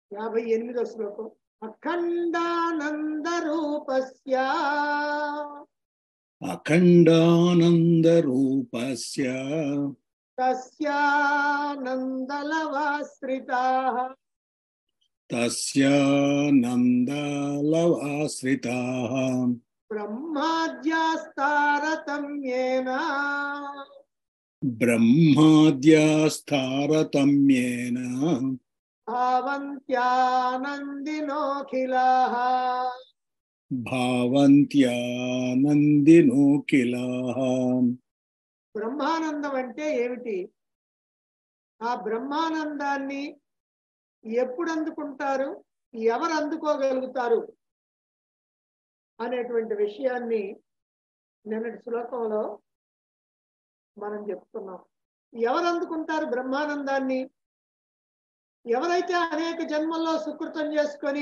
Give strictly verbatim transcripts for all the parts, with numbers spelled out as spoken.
యాభై ఎనిమిదో శ్లోకం. అఖండానంద రూపస్య అఖండానంద రూపస్య తస్యానందలవాశ్రితాః తస్యానందలవాశ్రితాః బ్రహ్మాద్యాస్తారతమ్యేన బ్రహ్మాద్యాస్తారతమ్యేన భావంత్యానందినోఖిలాః భావంత్యానందినోఖిలాః. బ్రహ్మానందం అంటే ఏమిటి? ఆ బ్రహ్మానందాన్ని ఎప్పుడు అందుకుంటారు, ఎవరు అందుకోగలుగుతారు అనేటువంటి విషయాన్ని నిన్నటి శ్లోకంలో మనం చెప్తున్నాం. ఎవరు అందుకుంటారు బ్రహ్మానందాన్ని? ఎవరైతే అనేక జన్మల్లో సుకృతం చేసుకొని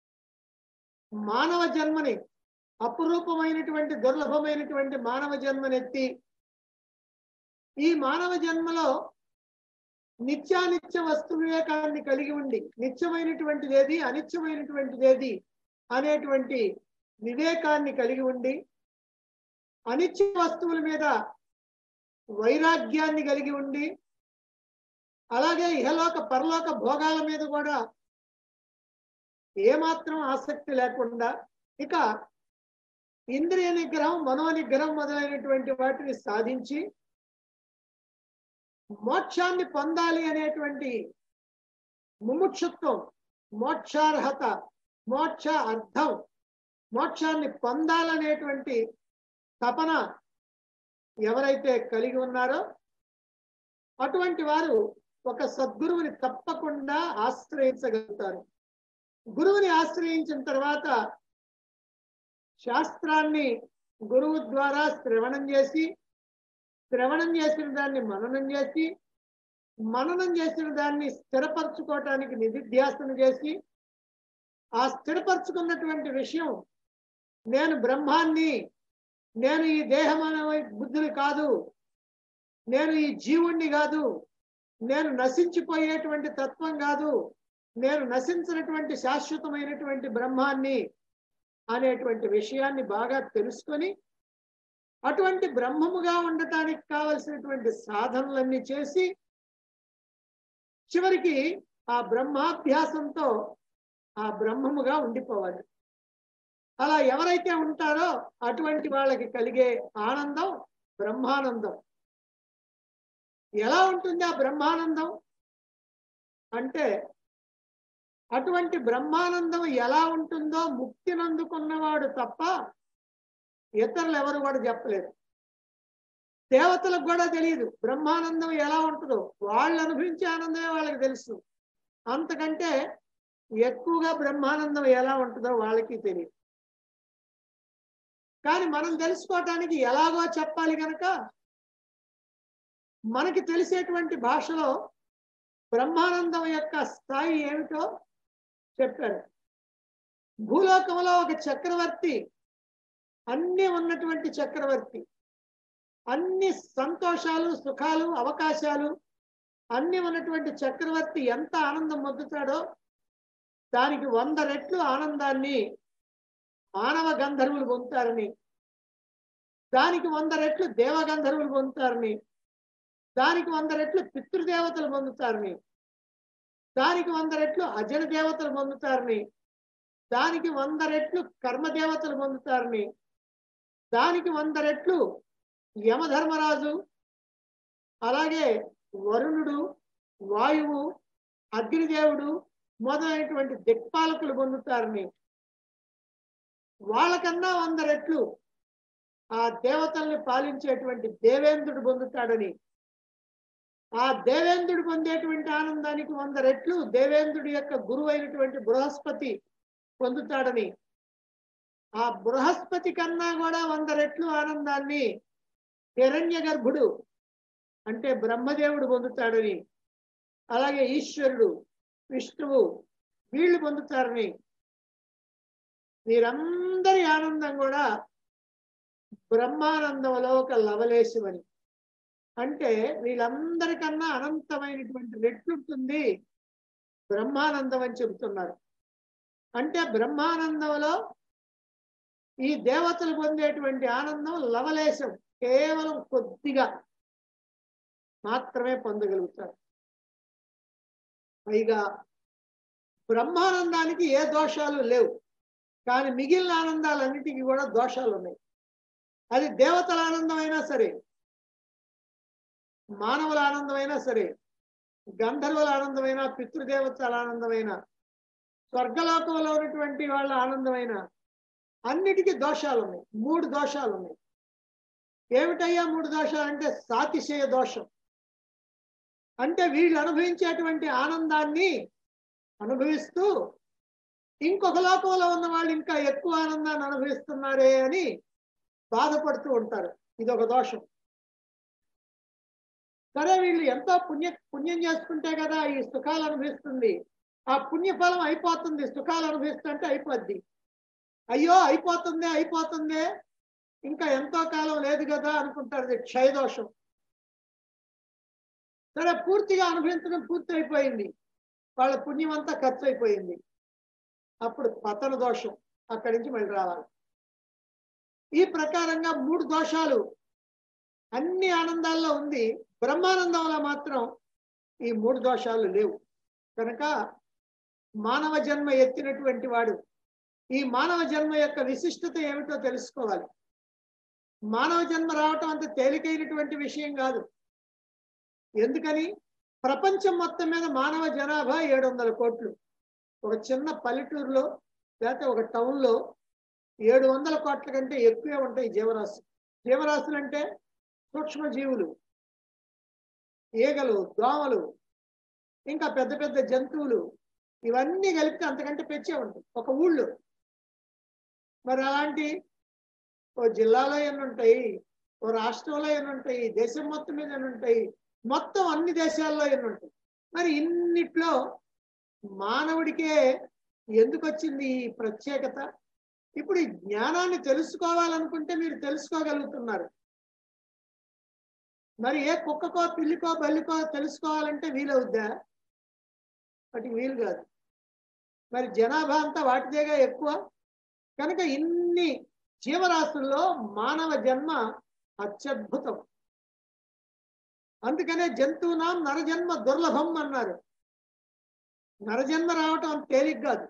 మానవ జన్మని, అపురూపమైనటువంటి దుర్లభమైనటువంటి మానవ జన్మనెత్తి ఈ మానవ జన్మలో నిత్యానిత్య వస్తు వివేకాన్ని కలిగి ఉండి నిత్యమైనటువంటిది ఏది, అనిత్యమైనటువంటిది ఏది అనేటువంటి వివేకాన్ని కలిగి ఉండి అనిత్య వస్తువుల మీద వైరాగ్యాన్ని కలిగి ఉండి అలాగే ఇహలోక పరలోక భోగాల మీద కూడా ఏమాత్రం ఆసక్తి లేకుండా ఇక ఇంద్రియ నిగ్రహం, మనో నిగ్రహం మొదలైనటువంటి వాటిని సాధించి మోక్షాన్ని పొందాలి అనేటువంటి ముముక్షుత్వం, మోక్షార్హత, మోక్ష అర్థం, మోక్షాన్ని పొందాలనేటువంటి తపన ఎవరైతే కలిగి ఉన్నారో అటువంటి వారు ఒక సద్గురువుని తప్పకుండా ఆశ్రయించగలుగుతారు. గురువుని ఆశ్రయించిన తర్వాత శాస్త్రాన్ని గురువు ద్వారా శ్రవణం చేసి, శ్రవణం చేసిన దాన్ని మననం చేసి, మననం చేసిన దాన్ని స్థిరపరచుకోవటానికి నిధిధ్యాసన చేసి, ఆ స్థిరపరచుకున్నటువంటి విషయం నేను బ్రహ్మాన్ని, నేను ఈ దేహం అనే బుద్ధుని కాదు, నేను ఈ జీవుణ్ణి కాదు, నేను నశించిపోయేటువంటి తత్వం కాదు, నేను నశించినటువంటి శాశ్వతమైనటువంటి బ్రహ్మాన్ని అనేటువంటి విషయాన్ని బాగా తెలుసుకొని అటువంటి బ్రహ్మముగా ఉండటానికి కావలసినటువంటి సాధనలన్నీ చేసి చివరికి ఆ బ్రహ్మాభ్యాసంతో ఆ బ్రహ్మముగా ఉండిపోవాలి. అలా ఎవరైతే ఉంటారో అటువంటి వాళ్ళకి కలిగే ఆనందం బ్రహ్మానందం. ఎలా ఉంటుంది ఆ బ్రహ్మానందం అంటే, అటువంటి బ్రహ్మానందం ఎలా ఉంటుందో ముక్తిని అందుకున్నవాడు తప్ప ఇతరులు ఎవరు కూడా చెప్పలేరు. దేవతలకు కూడా తెలియదు బ్రహ్మానందం ఎలా ఉంటుందో. వాళ్ళు అనుభవించే ఆనందమే వాళ్ళకి తెలుసు. అంతకంటే ఎక్కువగా బ్రహ్మానందం ఎలా ఉంటుందో వాళ్ళకి తెలియదు. కానీ మనం తెలుసుకోవటానికి ఎలాగో చెప్పాలి కనుక మనకి తెలిసేటువంటి భాషలో బ్రహ్మానందం యొక్క స్థాయి ఏమిటో చెప్పారు. భూలోకంలో ఒక చక్రవర్తి, అన్ని ఉన్నటువంటి చక్రవర్తి, అన్ని సంతోషాలు, సుఖాలు, అవకాశాలు అన్ని ఉన్నటువంటి చక్రవర్తి ఎంత ఆనందం పొందుతాడో దానికి వంద రెట్లు ఆనందాన్ని మానవ గంధర్వులు పొందుతారని, దానికి వంద రెట్లు దేవగంధర్వులు పొందుతారని, దానికి వంద రెట్లు పితృదేవతలు పొందుతారని, దానికి వంద రెట్లు అజన దేవతలు పొందుతారని, దానికి వంద రెట్లు కర్మదేవతలు పొందుతారని, దానికి వంద రెట్లు యమధర్మరాజు, అలాగే వరుణుడు, వాయువు, అగ్నిదేవుడు మొదలైనటువంటి దిక్పాలకులు పొందుతారని, వాళ్ళకన్నా వంద రెట్లు ఆ దేవతల్ని పాలించేటువంటి దేవేంద్రుడు పొందుతాడని, ఆ దేవేంద్రుడు పొందేటువంటి ఆనందానికి వంద రెట్లు దేవేంద్రుడి యొక్క గురువు అయినటువంటి బృహస్పతి పొందుతాడని, ఆ బృహస్పతి కన్నా కూడా వంద రెట్లు ఆనందాన్ని హిరణ్య గర్భుడు అంటే బ్రహ్మదేవుడు పొందుతాడని, అలాగే ఈశ్వరుడు, విష్ణువు వీళ్ళు పొందుతారని, వీరందరి ఆనందం కూడా బ్రహ్మానందంలో ఒక లవలేశమని. అంటే వీళ్ళందరికన్నా అనంతమైనటువంటి రెట్లుంటుంది బ్రహ్మానందం అని చెబుతున్నారు. అంటే బ్రహ్మానందంలో ఈ దేవతలు పొందేటువంటి ఆనందం లవలేశం, కేవలం కొద్దిగా మాత్రమే పొందగలుగుతారు. పైగా బ్రహ్మానందానికి ఏ దోషాలు లేవు, కానీ మిగిలిన ఆనందాలన్నిటికీ కూడా దోషాలు ఉన్నాయి. అది దేవతల ఆనందమైనా సరే, మానవుల ఆనందమైనా సరే, గంధర్వుల ఆనందమైనా, పితృదేవతల ఆనందమైనా, స్వర్గలోకంలో ఉన్నటువంటి వాళ్ళ ఆనందమైనా, అన్నిటికీ దోషాలు ఉన్నాయి. మూడు దోషాలు ఉన్నాయి. ఏమిటయ్యా మూడు దోషాలు అంటే, సాతిశయ దోషం. అంటే వీళ్ళు అనుభవించేటువంటి ఆనందాన్ని అనుభవిస్తూ ఇంకొక లోకంలో ఉన్న వాళ్ళు ఇంకా ఎక్కువ ఆనందాన్ని అనుభవిస్తున్నారే అని బాధపడుతూ ఉంటారు. ఇది ఒక దోషం. సరే, వీళ్ళు ఎంతో పుణ్య పుణ్యం చేసుకుంటే కదా ఈ సుఖాలు అనుభవిస్తుంది, ఆ పుణ్యఫలం అయిపోతుంది, సుఖాలు అనుభవిస్తుంటే అయిపోద్ది. అయ్యో అయిపోతుందే అయిపోతుందే ఇంకా ఎంతో కాలం లేదు కదా అనుకుంటారు. ఇది క్షయదోషం. సరే, పూర్తిగా అనుభవించడం పూర్తి అయిపోయింది, వాళ్ళ పుణ్యం అంతా ఖర్చు అయిపోయింది. అప్పుడు పతన దోషం, అక్కడి నుంచి మళ్ళీ రావాలి. ఈ ప్రకారంగా మూడు దోషాలు అన్ని ఆనందాల్లో ఉంది. బ్రహ్మానందంలో మాత్రం ఈ మూడు దోషాలు లేవు. కనుక మానవ జన్మ ఎత్తినటువంటి వాడు ఈ మానవ జన్మ యొక్క విశిష్టత ఏమిటో తెలుసుకోవాలి. మానవ జన్మ రావటం అంత తేలికైనటువంటి విషయం కాదు. ఎందుకని? ప్రపంచం మొత్తం మీద మానవ జనాభా ఏడు వందల కోట్లు. ఒక చిన్న పల్లెటూరులో లేకపోతే ఒక టౌన్లో ఏడు వందల కోట్ల కంటే ఎక్కువే ఉంటాయి జీవరాశులు. జీవరాశులు అంటే సూక్ష్మజీవులు, ఈగలు, దోమలు, ఇంకా పెద్ద పెద్ద జంతువులు, ఇవన్నీ కలిపితే అంతకంటే పెంచే ఉంటాయి ఒక ఊళ్ళో. మరి అలాంటి ఓ జిల్లాలో ఎన్ని ఉంటాయి, ఓ రాష్ట్రంలో ఎన్ని ఉంటాయి, దేశం మొత్తం మీద ఎన్ని ఉంటాయి, మొత్తం అన్ని దేశాల్లో ఎన్ని ఉంటాయి. మరి ఇన్నిట్లో మానవుడికే ఎందుకు వచ్చింది ఈ ప్రత్యేకత? ఇప్పుడు ఈ జ్ఞానాన్ని తెలుసుకోవాలనుకుంటే మీరు తెలుసుకోగలుగుతున్నారు. మరి ఏ కుక్కకో పిల్లికో బల్లికో తెలుసుకోవాలంటే వీలవుద్దా? వాటికి వీలు కాదు. మరి జనాభా అంతా వాటిదేగా ఎక్కువ. కనుక ఇన్ని జీవరాశుల్లో మానవ జన్మ అత్యద్భుతం. అందుకనే జంతువునాం నరజన్మ దుర్లభం అన్నారు. నరజన్మ రావటం తేలిక కాదు.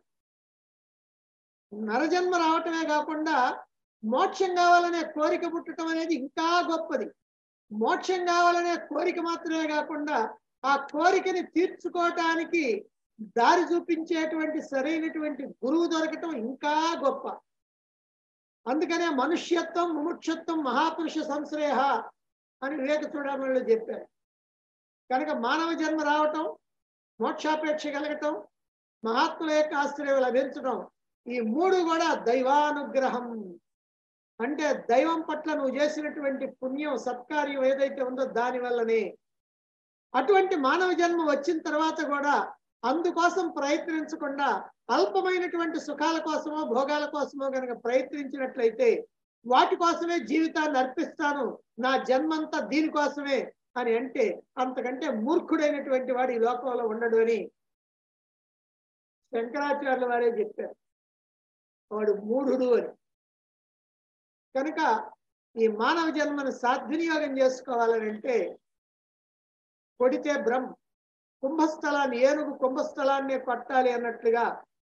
నరజన్మ రావటమే కాకుండా మోక్షం కావాలనే కోరిక పుట్టడం అనేది ఇంకా గొప్పది. మోక్షం కావాలనే కోరిక మాత్రమే కాకుండా ఆ కోరికని తీర్చుకోవటానికి దారి చూపించేటువంటి సరైనటువంటి గురువు దొరకటం ఇంకా గొప్ప. అందుకనే మనుష్యత్వం ముముక్షత్వం మహాపురుష సంశ్రయ అని వివేక చూడమని చెప్పారు. కనుక మానవ జన్మ రావటం, మోక్షాపేక్ష కలగటం, మహాత్ముల యొక్క ఆశ్రయం లభించడం, ఈ మూడు కూడా దైవానుగ్రహం. అంటే దైవం పట్ల నువ్వు చేసినటువంటి పుణ్యం, సత్కార్యం ఏదైతే ఉందో దాని వల్లనే. అటువంటి మానవ జన్మ వచ్చిన తర్వాత కూడా అందుకోసం ప్రయత్నించకుండా అల్పమైనటువంటి సుఖాల కోసమో భోగాల కోసమో కనుక ప్రయత్నించినట్లయితే, వాటి కోసమే జీవితాన్ని అర్పిస్తాను, నా జన్మంతా దీనికోసమే అని అంటే అంతకంటే మూర్ఖుడైనటువంటి వాడు ఈ లోకంలో ఉండడు అని శంకరాచార్యుల వారే చెప్పారు. వాడు మూఢుడు అని. కనుక ఈ మానవ జన్మను సద్వినియోగం చేసుకోవాలని అంటే, కొడితే బ్రహ్మ కుంభస్థలాన్ని, ఏనుగు కుంభస్థలాన్ని కొట్టాలి అన్నట్లుగా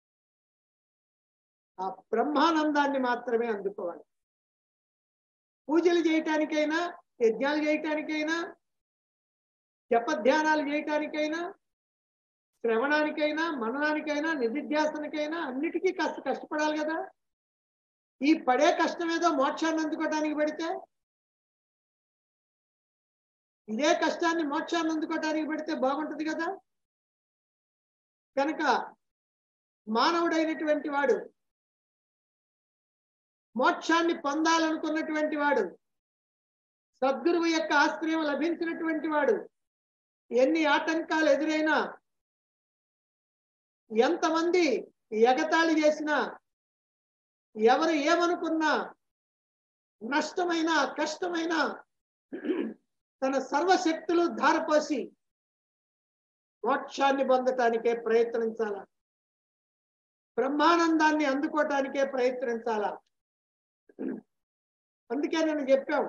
ఆ బ్రహ్మానందాన్ని మాత్రమే అందుకోవాలి. పూజలు చేయటానికైనా, యజ్ఞాలు చేయటానికైనా, జపధ్యానాలు చేయటానికైనా, శ్రవణానికైనా, మననానికైనా, నిధిధ్యాసనకైనా అన్నిటికీ కష్ట కష్టపడాలి కదా. ఈ పడే కష్టం ఏదో మోక్షాన్ని అందుకోవటానికి పడితే, ఇదే కష్టాన్ని మోక్షాన్ని అందుకోవటానికి పెడితే బాగుంటుంది కదా. కనుక మానవుడైనటువంటి వాడు, మోక్షాన్ని పొందాలనుకున్నటువంటి వాడు, సద్గురువు యొక్క ఆశ్రయం లభించినటువంటి వాడు, ఎన్ని ఆటంకాలు ఎదురైనా, ఎంతమంది ఎగతాళి చేసినా, ఎవరు ఏమనుకున్నా, నష్టమైన కష్టమైన తన సర్వశక్తులు ధారపోసి మోక్షాన్ని పొందటానికే ప్రయత్నించాలా, బ్రహ్మానందాన్ని అందుకోవటానికే ప్రయత్నించాలా. అందుకే నేను చెప్పాం,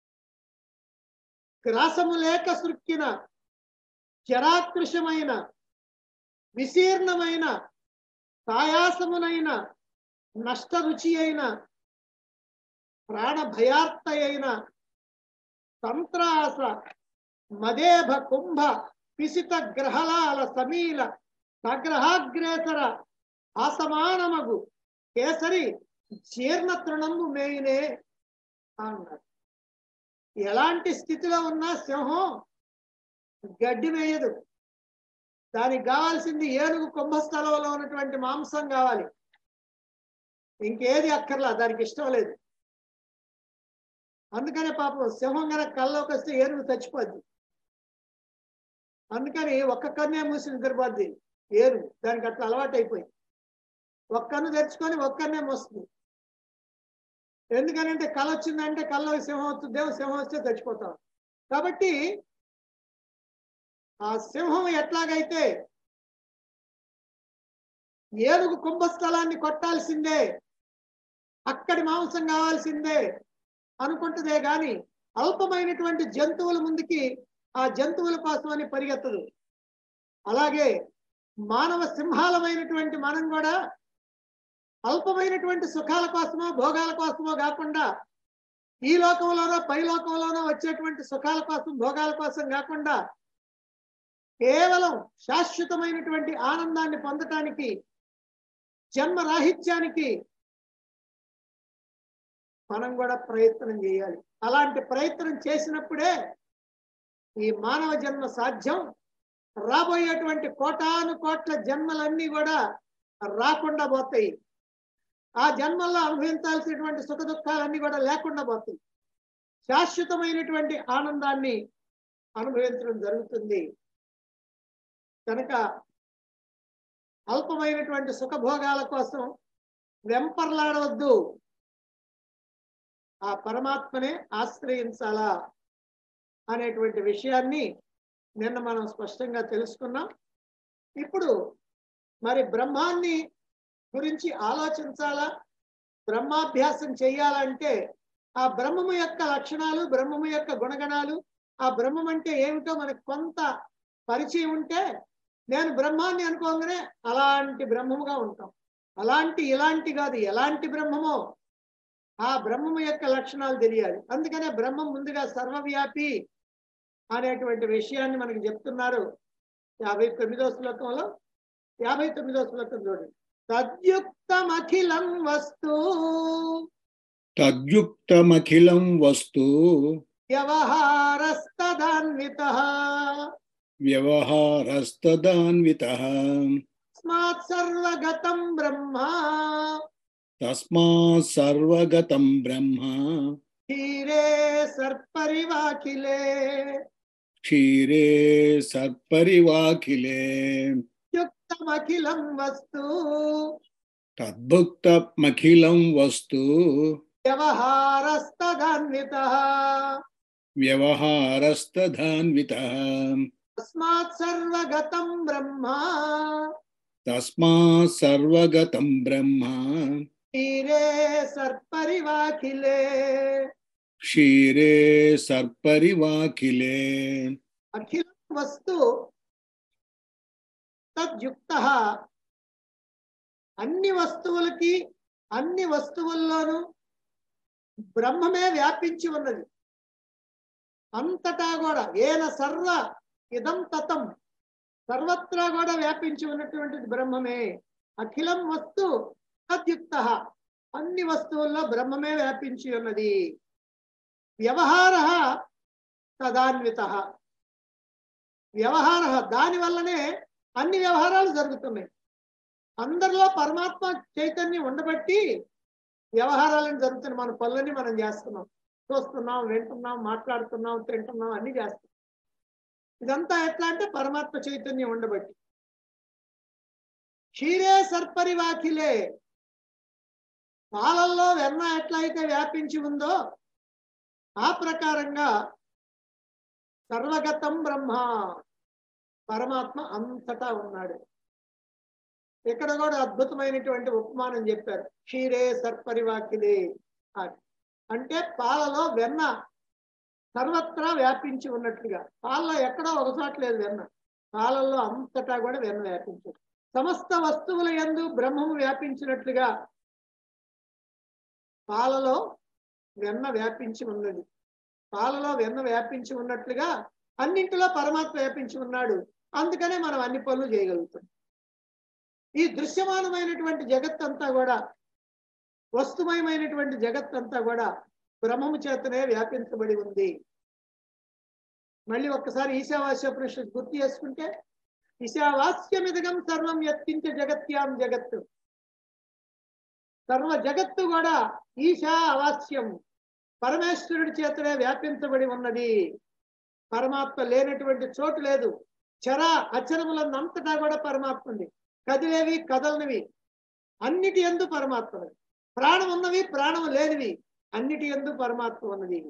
గ్రాసము లేక సృక్కిన జరాకృశమైన విశీర్ణమైన కాయాసమునైన నష్టరుచి అయిన ప్రాణ భయార్త అయిన సంత్రాస మదేభ కుంభ పిసిత గ్రహలాల సమీల సగ్రహాగ్రేసర ఆసమానమగు కేసరి జీర్ణ తృణము మేయినే అన్నాడు. ఎలాంటి స్థితిలో ఉన్నా సింహం గడ్డి మేయదు. దానికి కావాల్సింది ఏనుగు కుంభస్థలంలో ఉన్నటువంటి మాంసం కావాలి, ఇంకేది అక్కర్లా, దానికి ఇష్టం లేదు. అందుకనే పాపం సింహం కనుక కల్లోకి వస్తే ఏనుగు చచ్చిపోద్ది. అందుకని ఒక్క కన్నే మూసి నిద్రపోద్ది ఏనుగు, దానికి అట్లా అలవాటు అయిపోయింది. ఒక్క కన్ను తెచ్చుకొని ఒక్కనే మోస్తుంది. ఎందుకనంటే కళ వచ్చిందంటే కళ్ళ సింహం వస్తుందేమో, సింహం వస్తే చచ్చిపోతాం. కాబట్టి ఆ సింహం ఎట్లాగైతే ఏనుగు కుంభస్థలాన్ని కొట్టాల్సిందే, అక్కడి మాంసం కావాల్సిందే అనుకుంటుందే గాని అల్పమైనటువంటి జంతువుల ముందుకి ఆ జంతువుల కోసం అని పరిగెత్తదు. అలాగే మానవ సింహాలమైనటువంటి మనం కూడా అల్పమైనటువంటి సుఖాల కోసమో భోగాల కోసమో కాకుండా, ఈ లోకంలోనో పై లోకంలోనో వచ్చేటువంటి సుఖాల కోసం భోగాల కోసం కాకుండా కేవలం శాశ్వతమైనటువంటి ఆనందాన్ని పొందటానికి, జన్మ రాహిత్యానికి మనం కూడా ప్రయత్నం చేయాలి. అలాంటి ప్రయత్నం చేసినప్పుడే ఈ మానవ జన్మ సాధ్యం. రాబోయేటువంటి కోటాను కోట్ల జన్మలన్నీ కూడా రాకుండా పోతాయి. ఆ జన్మల్లో అనుభవించాల్సినటువంటి సుఖ దుఃఖాలన్నీ కూడా లేకుండా పోతాయి. శాశ్వతమైనటువంటి ఆనందాన్ని అనుభవించడం జరుగుతుంది. కనుక అల్పమైనటువంటి సుఖభోగాల కోసం వెంపర్లాడవద్దు, ఆ పరమాత్మనే ఆశ్రయించాలా అనేటువంటి విషయాన్ని నిన్న మనం స్పష్టంగా తెలుసుకున్నాం. ఇప్పుడు మరి బ్రహ్మాన్ని గురించి ఆలోచించాలా, బ్రహ్మాభ్యాసం చేయాలంటే ఆ బ్రహ్మము యొక్క లక్షణాలు, బ్రహ్మము యొక్క గుణగణాలు, ఆ బ్రహ్మం అంటే ఏమిటో మనకు కొంత పరిచయం ఉంటే నేను బ్రహ్మాన్ని అనుకోగానే అలాంటి బ్రహ్మముగా ఉంటాం. అలాంటి ఇలాంటి కాదు, ఎలాంటి బ్రహ్మమో ఆ బ్రహ్మము యొక్క లక్షణాలు తెలియాలి. అందుకనే బ్రహ్మం ముందుగా సర్వవ్యాపి అనేటువంటి విషయాన్ని మనకి చెప్తున్నారు. యాభై తొమ్మిదో శ్లోకంలో యాభై తొమ్మిదో శ్లోకం చూడండి. తద్యుక్తమఖిలం వస్తు తద్యుక్తమఖిలం వస్తు వ్యవహారస్తదాన్వితః వ్యవహారస్తదాన్వితః తస్మాత్ సర్వగతం బ్రహ్మ తస్మాత్ సర్వగతం బ్రహ్మ క్షీరే సర్పరివాఖిలే క్షీరే సత్పరివాఖిలే యుక్తమఖిలం వస్తు తద్భుక్తమఖిలం వస్తు వ్యవహారస్తదాన్వితః వ్యవహారస్తదాన్వితః తస్మాత్ సర్వగతం బ్రహ్మ తస్మాత్ సర్వగతం బ్రహ్మ క్షీరే సర్పరివాఖిలే. క్షీరే సర్పరివాఖిలే అఖిలం వస్తు తద్యుక్తః, అన్ని వస్తువులకి అన్ని వస్తువుల్లోనూ బ్రహ్మమే వ్యాపించి ఉన్నది. అంతటా కూడా ఏన సర్వ ఇదం తతం, సర్వత్రా కూడా వ్యాపించి ఉన్నటువంటిది బ్రహ్మమే. అఖిలం వస్తు తద్యుక్తః, అన్ని వస్తువుల్లో బ్రహ్మమే వ్యాపించి ఉన్నది. వ్యవహారః తదాన్వితః, వ్యవహార దాని వల్లనే అన్ని వ్యవహారాలు జరుగుతున్నాయి. అందరిలో పరమాత్మ చైతన్యం ఉండబట్టి వ్యవహారాలను జరుగుతున్నాయి. మన పనులన్నీ మనం చేస్తున్నాం, చూస్తున్నాం, వింటున్నాం, మాట్లాడుతున్నాం, తింటున్నాం, అన్ని చేస్తున్నాం. ఇదంతా ఎట్లా అంటే పరమాత్మ చైతన్యం ఉండబట్టి. క్షీరే సర్పరివాఖిలే, పాలల్లో వెన్న ఎట్లయితే వ్యాపించి ఉందో ఆ ప్రకారంగా సర్వగతం బ్రహ్మ, పరమాత్మ అంతటా ఉన్నాడు. ఇక్కడ కూడా అద్భుతమైనటువంటి ఉపమానం చెప్పారు. క్షీరే సర్పరివాకిలే అని. అంటే పాలలో వెన్న సర్వత్రా వ్యాపించి ఉన్నట్లుగా. పాలలో ఎక్కడో ఒక చోట లేదు వెన్న, పాలల్లో అంతటా కూడా వెన్న వ్యాపించదు. సమస్త వస్తువుల యందు బ్రహ్మము వ్యాపించినట్లుగా పాలలో వెన్న వ్యాపించి ఉన్నది. పాలలో వెన్న వ్యాపించి ఉన్నట్లుగా అన్నింటిలో పరమాత్మ వ్యాపించి ఉన్నాడు. అందుకనే మనం అన్ని పనులు చేయగలుగుతాం. ఈ దృశ్యమానమైనటువంటి జగత్తంతా కూడా, వస్తుమయమైనటువంటి జగత్తంతా కూడా బ్రహ్మము చేతనే వ్యాపించబడి ఉంది. మళ్ళీ ఒక్కసారి ఈశావాస్యోపనిషత్తు గుర్తు చేసుకుంటే, ఈశావాస్యమిదగం సర్వం యత్కించ జగత్యాం జగత్తు. సర్వ జగత్తు కూడా ఈశా అవాస్యం, పరమేశ్వరుడి చేతనే వ్యాపించబడి ఉన్నది. పరమాత్మ లేనటువంటి చోటు లేదు. చర అచరములంతటా కూడా పరమాత్మ ఉంది. కదిలేవి కదలనివి అన్నిటి యందు పరమాత్మ ఉన్నది. ప్రాణం ఉన్నవి ప్రాణం లేనివి అన్నిటి యందు పరమాత్మ ఉన్నది.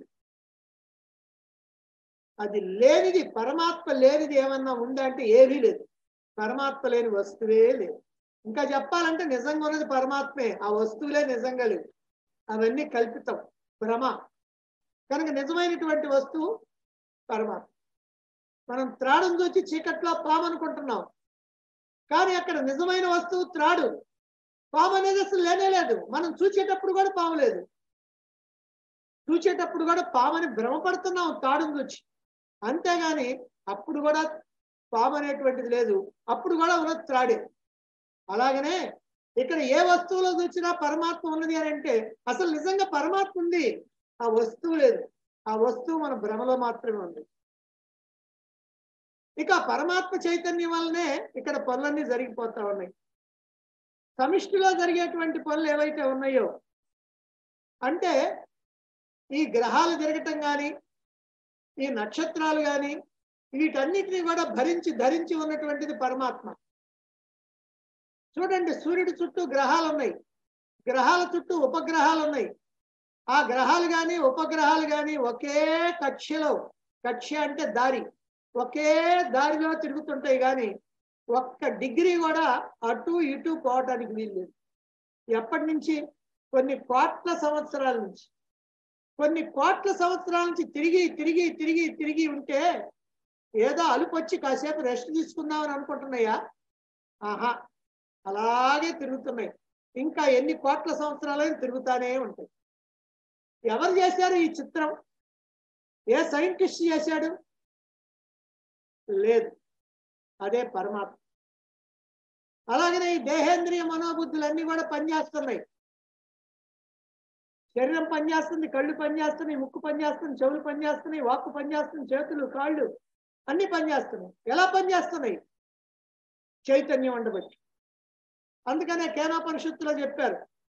అది లేనిది, పరమాత్మ లేనిది ఏమన్నా ఉందా అంటే ఏమీ లేదు. పరమాత్మ లేని వస్తువే లేదు. ఇంకా చెప్పాలంటే నిజంగా ఉన్నది పరమాత్మే, ఆ వస్తువులే నిజంగా లేవు. అవన్నీ కల్పితం, భ్రమ. కనుక నిజమైనటువంటి వస్తువు పరమాత్మ. మనం త్రాడును చూసి చీకట్లో పాము అనుకుంటున్నాం, కానీ అక్కడ నిజమైన వస్తువు త్రాడు. పాము అనేది అసలు లేనే లేదు. మనం చూసేటప్పుడు కూడా పాము లేదు. చూసేటప్పుడు కూడా పామని భ్రమపడుతున్నాం తాడును చూచి, అంతేగాని అప్పుడు కూడా పాము అనేటువంటిది లేదు. అప్పుడు కూడా ఉన్నది త్రాడే. అలాగనే ఇక్కడ ఏ వస్తువులో చూసినా పరమాత్మ ఉన్నది అని అంటే అసలు నిజంగా పరమాత్మ ఉంది, ఆ వస్తువు లేదు. ఆ వస్తువు మన భ్రమలో మాత్రమే ఉంది. ఇక పరమాత్మ చైతన్యం వల్లనే ఇక్కడ పనులన్నీ జరిగిపోతా ఉన్నాయి. సమిష్టిలో జరిగేటువంటి పనులు ఏవైతే ఉన్నాయో అంటే ఈ గ్రహాలు తిరగటం కానీ, ఈ నక్షత్రాలు కానీ, వీటన్నిటిని కూడా భరించి ధరించి ఉన్నటువంటిది పరమాత్మ. చూడండి, సూర్యుడి చుట్టూ గ్రహాలు ఉన్నాయి, గ్రహాల చుట్టూ ఉపగ్రహాలు ఉన్నాయి. ఆ గ్రహాలు కానీ ఉపగ్రహాలు కానీ ఒకే కక్ష్యలో, కక్ష్య అంటే దారి, ఒకే దారిలో తిరుగుతుంటాయి. కానీ ఒక్క డిగ్రీ కూడా అటు ఇటు పోవటానికి వీల్లేదు. ఎప్పటి నుంచి? కొన్ని కోట్ల సంవత్సరాల నుంచి. కొన్ని కోట్ల సంవత్సరాల నుంచి తిరిగి తిరిగి తిరిగి తిరిగి ఉంటే ఏదో అలుపొచ్చి కాసేపు రెస్ట్ తీసుకుందామని అనుకుంటున్నాయా? ఆహా, అలాగే తిరుగుతున్నాయి. ఇంకా ఎన్ని కోట్ల సంవత్సరాలైనా తిరుగుతానే ఉంటాయి. ఎవరు చేశారు ఈ చిత్రం? ఏ సైంటిస్ట్ చేశాడు? లేదు, అదే పరమాత్మ. అలాగనే ఈ దేహేంద్రియ మనోబుద్ధులన్నీ కూడా పనిచేస్తున్నాయి. శరీరం పనిచేస్తుంది, కళ్ళు పనిచేస్తున్నాయి, ముక్కు పనిచేస్తుంది, చెవులు పనిచేస్తున్నాయి, వాక్కు పనిచేస్తుంది, చేతులు కాళ్ళు అన్ని పనిచేస్తున్నాయి. ఎలా పనిచేస్తున్నాయి? చైతన్యం ఉండబట్టి. అందుకనే కేనోపనిషత్తులో చెప్పారు,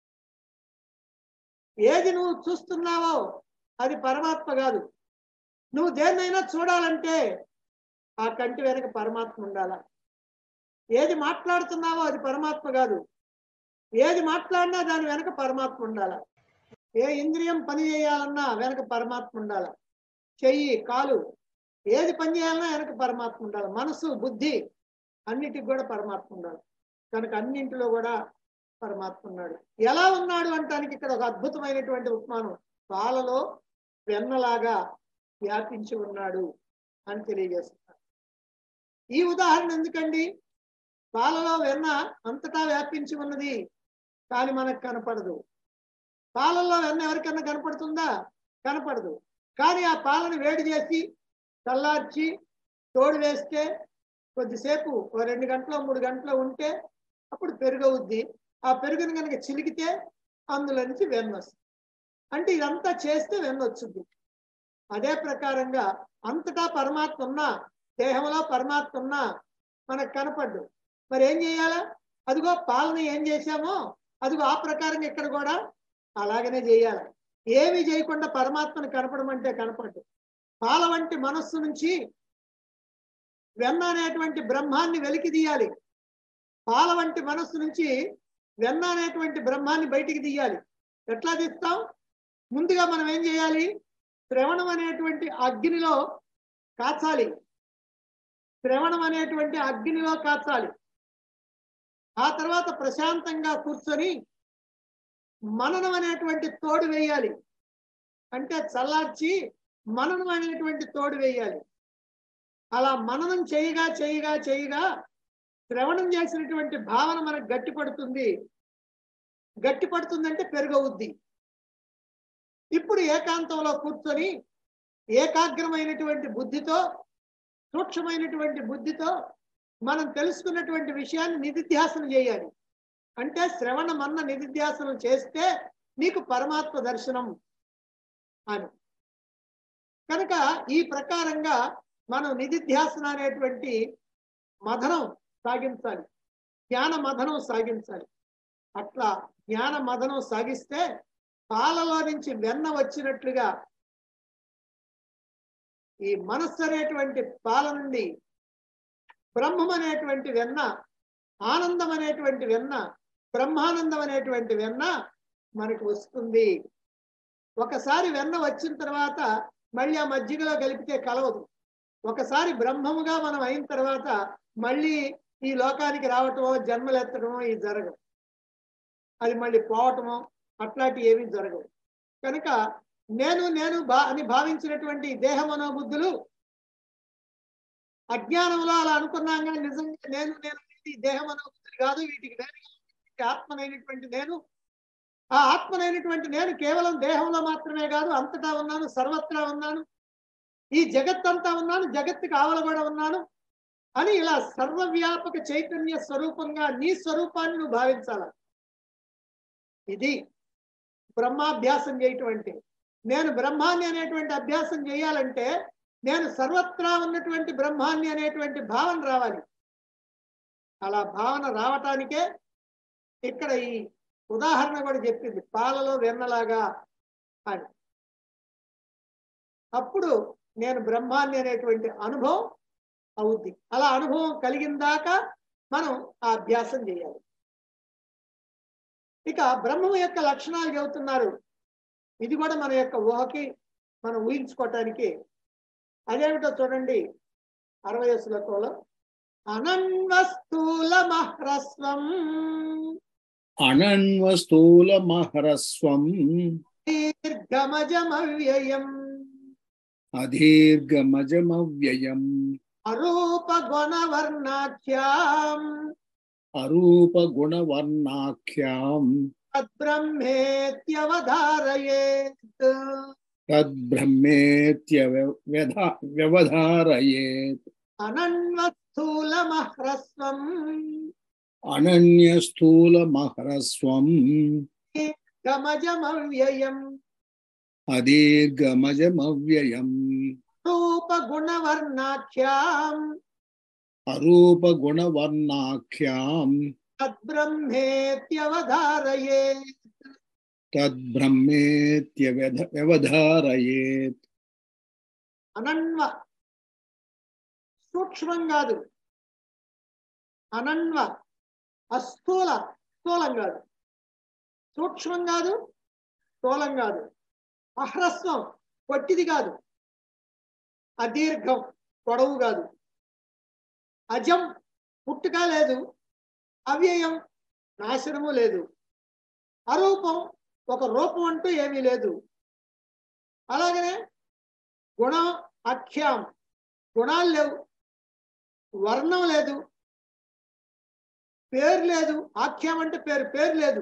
ఏది నువ్వు చూస్తున్నావో అది పరమాత్మ కాదు. నువ్వు దేన్నైనా చూడాలంటే ఆ కంటి వెనక పరమాత్మ ఉండాలా. ఏది మాట్లాడుతున్నావో అది పరమాత్మ కాదు. ఏది మాట్లాడినా దాని వెనక పరమాత్మ ఉండాలా. ఏ ఇంద్రియం పని చేయాలన్నా వెనక పరమాత్మ ఉండాలా. చెయ్యి, కాలు ఏది పని చేయాలన్నా వెనక పరమాత్మ ఉండాలి. మనసు, బుద్ధి అన్నిటికి కూడా పరమాత్మ ఉండాలి. కనుక అన్నింటిలో కూడా పరమాత్మ ఉన్నాడు. ఎలా ఉన్నాడు అంటానికి ఇక్కడ ఒక అద్భుతమైనటువంటి ఉపమానం. పాలలో వెన్నలాగా వ్యాపించి ఉన్నాడు అని తెలియజేస్తున్నారు. ఈ ఉదాహరణ ఎందుకండి? పాలలో వెన్న అంతటా వ్యాపించి ఉన్నది, కానీ మనకు కనపడదు. పాలల్లో వెన్న ఎవరికన్నా కనపడుతుందా? కనపడదు. కానీ ఆ పాలను వేడి చేసి చల్లార్చి తోడు వేస్తే కొద్దిసేపు ఓ రెండు గంటలు మూడు గంటలు ఉంటే అప్పుడు పెరుగు అవుద్ది. ఆ పెరుగుని కనుక చిలికితే అందులో నుంచి వెన్న వస్తుంది. అంటే ఇదంతా చేస్తే వెన్న వచ్చింది. అదే ప్రకారంగా అంతటా పరమాత్మ ఉన్నా, దేహంలో పరమాత్మ ఉన్నా మనకు కనపడ్డు. మరి ఏం చేయాలా? అదిగో పాలన ఏం చేశామో అదిగో ఆ ప్రకారంగా ఇక్కడ కూడా అలాగనే చేయాలి. ఏమి చేయకుండా పరమాత్మను కనపడమంటే కనపడ్డు. పాల వంటి మనస్సు నుంచి వెన్న అనేటువంటి బ్రహ్మాన్ని వెలికి తీయాలి. పాల వంటి మనస్సు నుంచి వెన్న అనేటువంటి బ్రహ్మాన్ని బయటికి తీయాలి. ఎట్లా తీస్తాం? ముందుగా మనం ఏం చేయాలి? శ్రవణం అనేటువంటి అగ్నిలో కాచాలి. శ్రవణం అనేటువంటి అగ్నిలో కాచాలి. ఆ తర్వాత ప్రశాంతంగా కూర్చొని మననం అనేటువంటి తోడు వేయాలి. అంటే చల్లార్చి మననం అనేటువంటి తోడు వేయాలి. అలా మననం చేయగా చేయగా చేయగా శ్రవణం చేసినటువంటి భావన మనకు గట్టిపడుతుంది. గట్టిపడుతుందంటే పెరుగవుద్ది. ఇప్పుడు ఏకాంతంలో కూర్చొని ఏకాగ్రమైనటువంటి బుద్ధితో, సూక్ష్మమైనటువంటి బుద్ధితో మనం తెలుసుకున్నటువంటి విషయాన్ని నిధిధ్యాసనం చేయాలి. అంటే శ్రవణ మన్న నిధిధ్యాసనం చేస్తే నీకు పరమాత్మ దర్శనం అని. కనుక ఈ ప్రకారంగా మనం నిధిధ్యాసన అనేటువంటి మథనం సాగించాలి, జ్ఞాన మథనం సాగించాలి. అట్లా జ్ఞాన మథనం సాగిస్తే పాలలో నుంచి వెన్న వచ్చినట్లుగా ఈ మనస్సు అనేటువంటి పాల నుండి బ్రహ్మం అనేటువంటి వెన్న, ఆనందం అనేటువంటి వెన్న, బ్రహ్మానందం అనేటువంటి వెన్న మనకు వస్తుంది. ఒకసారి వెన్న వచ్చిన తర్వాత మళ్ళీ ఆ మజ్జిగలో కలిపితే కలవదు. ఒకసారి బ్రహ్మముగా మనం అయిన తర్వాత మళ్ళీ ఈ లోకానికి రావటమో జన్మలెత్తడమో ఇది జరగదు. అది మళ్ళీ పోవటమో అట్లాంటివి ఏమీ జరగవు. కనుక నేను నేను బా అని భావించినటువంటి దేహ మనోబుద్ధులు అజ్ఞానంలో అలా అనుకున్నాం, కానీ నిజంగా నేను నేను ఈ దేహ మనోబుద్ధులు కాదు, వీటికి నేను ఆత్మనైనటువంటి నేను. ఆ ఆత్మనైనటువంటి నేను కేవలం దేహంలో మాత్రమే కాదు, అంతటా ఉన్నాను, సర్వత్రా ఉన్నాను, ఈ జగత్తంతా ఉన్నాను, జగత్తుకి ఆవల కూడా ఉన్నాను అని ఇలా సర్వవ్యాపక చైతన్య స్వరూపంగా నీ స్వరూపాన్ని నువ్వు భావించాల. ఇది బ్రహ్మాభ్యాసం చేయటం అంటే. నేను బ్రహ్మాన్ని అనేటువంటి అభ్యాసం చేయాలంటే నేను సర్వత్రా ఉన్నటువంటి బ్రహ్మాన్ని అనేటువంటి భావన రావాలి. అలా భావన రావటానికే ఇక్కడ ఈ ఉదాహరణ కూడా చెప్పింది, పాలలో వెన్నలాగా అని. అప్పుడు నేను బ్రహ్మాన్ని అనేటువంటి అనుభవం అవుద్ది. అలా అనుభవం కలిగిన దాకా మనం ఆ అభ్యాసం చేయాలి. ఇక బ్రహ్మం యొక్క లక్షణాలు చెబుతున్నారు. ఇది కూడా మన యొక్క ఊహకి మనం ఊహించుకోవటానికి. అదేమిటో చూడండి అరవై శ్లోకంలో, అనన్వస్థూల మహ్రస్వం అనన్వస్థూల మహ్రస్వం దీర్ఘమజమవ్యయం అదీర్ఘమజమవ్యయం అరూప గుణవర్ణాఖ్యాం అరూప గుణవర్ణాఖ్యాం తద్బ్రహ్మేత్యవధారయేత్ తద్బ్రహ్మేత్యవధారయేత్. అనన్వస్థూల మహ్రస్వం అనన్యస్థూల మహ్రస్వం దీర్ఘమజమవ్యయం అదీర్ఘమజమవ్యయం రూప గుణవర్ణాఖ్యాం అరూప గుణవర్ణాఖ్యాం తద్బ్రహ్మేత్యవధారయేత్ తద్బ్రహ్మేత్యవధారయేత్. అనన్వ సూక్ష్మం కాదు, అనన్వ అస్థూల స్థూలం కాదు, సూక్ష్మం కాదు, స్థూలం కాదు, అహ్రస్వం పొట్టిది కాదు, అదీర్ఘం పొడవు కాదు, అజం పుట్టుక లేదు, అవ్యయం నాశనము లేదు, అరూపం ఒక రూపం అంటూ ఏమీ లేదు. అలాగనే గుణం అఖ్యాం గుణాలు లేవు, వర్ణం లేదు, పేరు లేదు. ఆఖ్యాం అంటే పేరు, పేరు లేదు.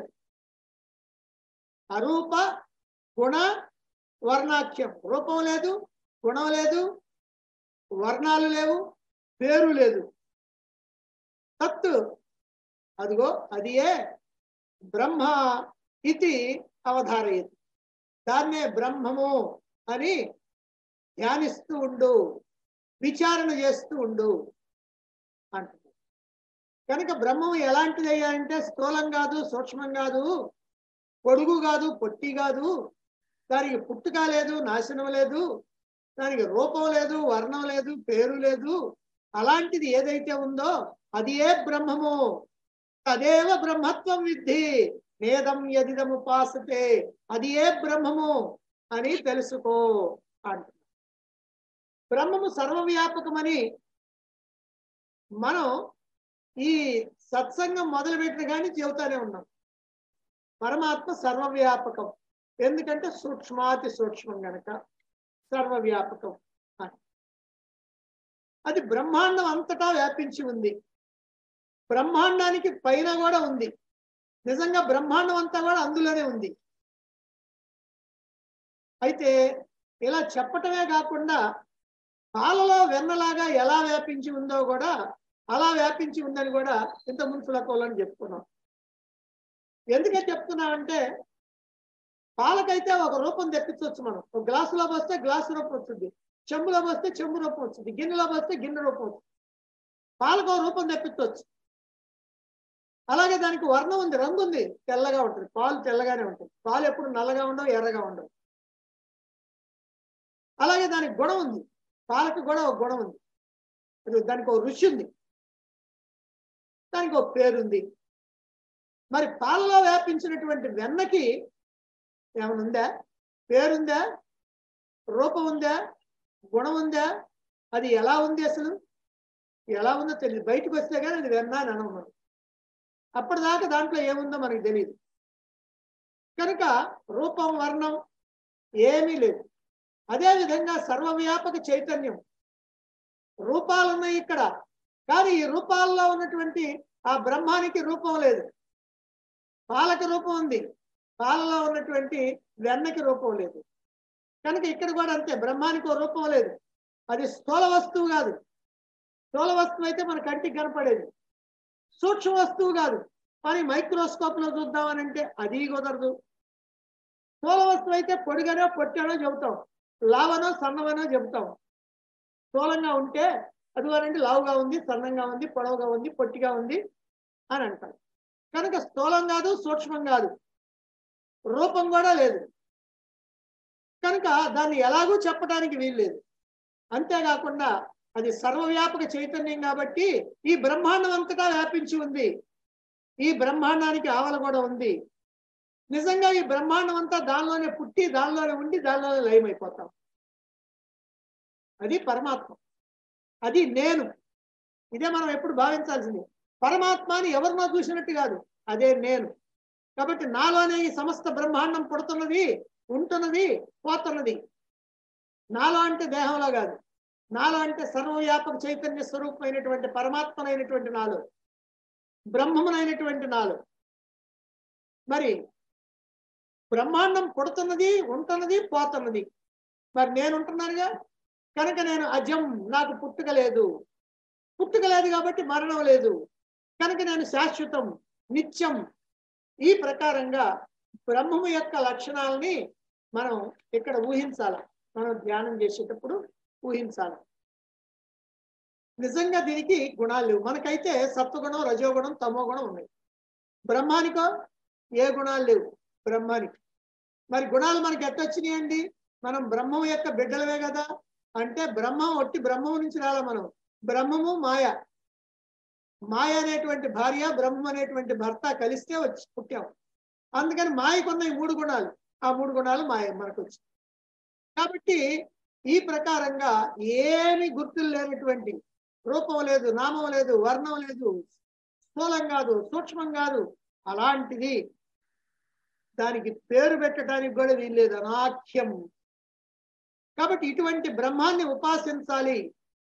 అరూప గుణ వర్ణాఖ్యం, రూపం లేదు, గుణం లేదు, వర్ణాలు లేవు, పేరు లేదు. తత్తు అదిగో అది ఏ బ్రహ్మ ఇది అవధారయతి. దాన్నే బ్రహ్మము అని ధ్యానిస్తూ ఉండు, విచారణ చేస్తూ ఉండు అంటున్నాడు. కనుక బ్రహ్మం ఎలాంటిది అయ్యాయంటే స్థూలం కాదు, సూక్ష్మం కాదు, పొడుగు కాదు, పొట్టి కాదు, దానికి పుట్టుక లేదు, నాశనం లేదు, దానికి రూపం లేదు, వర్ణం లేదు, పేరు లేదు. అలాంటిది ఏదైతే ఉందో అది ఏ బ్రహ్మము. తదేవ బ్రహ్మత్వం విద్ధి నేదం యదిదముపాసతే. అది ఏ బ్రహ్మము అని తెలుసుకో అంటున్నాడు. బ్రహ్మము సర్వవ్యాపకమని మనం ఈ సత్సంగం మొదలుపెట్టిన కానీ చెబుతానే ఉన్నాం, పరమాత్మ సర్వవ్యాపకం. ఎందుకంటే సూక్ష్మాతి సూక్ష్మం గనక సర్వవ్యాపకం అని. అది బ్రహ్మాండం అంతటా వ్యాపించి ఉంది. బ్రహ్మాండానికి పైన కూడా ఉంది. నిజంగా బ్రహ్మాండం అంతా కూడా అందులోనే ఉంది. అయితే ఇలా చెప్పటమే కాకుండా పాలలో వెన్నలాగా ఎలా వ్యాపించి ఉందో కూడా అలా వ్యాపించి ఉందని కూడా ఇంత మున్సులకోలని చెప్పుకున్నాం. ఎందుకని చెప్తున్నామంటే పాలకైతే ఒక రూపం తెప్పించవచ్చు. మనం ఒక గ్లాసులో పోస్తే గ్లాసు రూపం వస్తుంది, చెంబులో పోస్తే చెంబు రూపం వస్తుంది, గిన్నెలో పోస్తే గిన్నె రూపం వస్తుంది. పాలకు ఒక రూపం తెప్పించవచ్చు. అలాగే దానికి వర్ణం ఉంది, రంగు ఉంది, తెల్లగా ఉంటుంది. పాలు తెల్లగానే ఉంటుంది. పాలు ఎప్పుడు నల్లగా ఉండవు, ఎర్రగా ఉండవు. అలాగే దానికి గుణం ఉంది, పాలకు కూడా ఒక గుణం ఉంది. దానికి ఒక రుచి ఉంది, దానికి ఒక పేరుంది. మరి పాలలో వ్యాపించినటువంటి వెన్నకి ఏమైనా ఉందా? పేరుందా? రూపం ఉందా? గుణం ఉందా? అది ఎలా ఉంది? అసలు ఎలా ఉందో తెలియదు. బయటకు వస్తే కానీ అది వెన్న అని అనం మనం. అప్పటిదాకా దాంట్లో ఏముందో మనకు తెలియదు. కనుక రూపం వర్ణం ఏమీ లేదు. అదేవిధంగా సర్వవ్యాపక చైతన్యం. రూపాలు ఉన్నాయి ఇక్కడ, కానీ ఈ రూపాల్లో ఉన్నటువంటి ఆ బ్రహ్మానికి రూపం లేదు. పాలకి రూపం ఉంది, పాలలో ఉన్నటువంటి వెన్నకి రూపం లేదు. కనుక ఇక్కడ కూడా అంతే, బ్రహ్మానికి ఒక రూపం లేదు. అది స్థూల వస్తువు కాదు. స్థూల వస్తువు అయితే మన కంటికి కనపడేది. సూక్ష్మ వస్తువు కాదు, కానీ మైక్రోస్కోప్ లో చూద్దామనంటే అది కుదరదు. స్థూల వస్తువు అయితే పొడిగానో పొట్టానో చెబుతాం, లావనో సన్నవనో చెబుతాం. స్థూలంగా ఉంటే అది వారంటే లావుగా ఉంది, సన్నంగా ఉంది, పొడవుగా ఉంది, పొట్టిగా ఉంది అని అంటాం. కనుక స్థూలం కాదు, సూక్ష్మం కాదు, రూపం కూడా లేదు. కనుక దాన్ని ఎలాగూ చెప్పడానికి వీల్లేదు. అంతేకాకుండా అది సర్వవ్యాపక చైతన్యం కాబట్టి ఈ బ్రహ్మాండం అంతటా వ్యాపించి ఉంది. ఈ బ్రహ్మాండానికి ఆవల కూడా ఉంది. నిజంగా ఈ బ్రహ్మాండం అంతా దానిలోనే పుట్టి, దానిలోనే ఉండి, దానిలోనే లయమైపోతాం. అది పరమాత్మ, అది నేను. ఇదే మనం ఎప్పుడు భావించాల్సింది. పరమాత్మని ఎవరినో చూసినట్టు కాదు, అదే నేను. కాబట్టి నాలోనే ఈ సమస్త బ్రహ్మాండం పుడుతున్నది, ఉంటున్నది, పోతున్నది. నాలో అంటే దేహంలో కాదు, నాలో అంటే సర్వవ్యాపక చైతన్య స్వరూపమైనటువంటి పరమాత్మనైనటువంటి నాలో, బ్రహ్మమునైనటువంటి నాలో. మరి బ్రహ్మాండం పుడుతున్నది, ఉంటున్నది, పోతున్నది. మరి నేను ఉంటున్నానుగా, కనుక నేను అజం, నాకు పుట్టుక లేదు. పుట్టుక లేదు కాబట్టి మరణం లేదు. కనుక నేను శాశ్వతం, నిత్యం. ఈ ప్రకారంగా బ్రహ్మము యొక్క లక్షణాలని మనం ఇక్కడ ఊహించాలి. మనం ధ్యానం చేసేటప్పుడు ఊహించాలి. నిజంగా దీనికి గుణాలు లేవు. మనకైతే సత్వగుణం, రజోగుణం, తమోగుణం ఉన్నాయి. బ్రహ్మానికో ఏ గుణాలు లేవు బ్రహ్మానికి. మరి గుణాలు మనకి ఎట్టొచ్చినాయి అండి? మనం బ్రహ్మం యొక్క బిడ్డలవే కదా. అంటే బ్రహ్మం ఒట్టి బ్రహ్మం నుంచి రాలా మనం. బ్రహ్మము మాయ, మాయ అనేటువంటి భార్య, బ్రహ్మం అనేటువంటి భర్త కలిస్తే వచ్చి పుట్టాం. అందుకని మాయకున్న ఈ మూడు గుణాలు, ఆ మూడు గుణాలు మాయ మనకు వచ్చి. కాబట్టి ఈ ప్రకారంగా ఏమి గుర్తులు లేనటువంటి, రూపం లేదు, నామం లేదు, వర్ణం లేదు, స్థూలం కాదు, సూక్ష్మం కాదు, అలాంటిది దానికి పేరు పెట్టడానికి కూడా వీల్లేదు, అనాఖ్యం. కాబట్టి ఇటువంటి బ్రహ్మాన్ని ఉపాసించాలి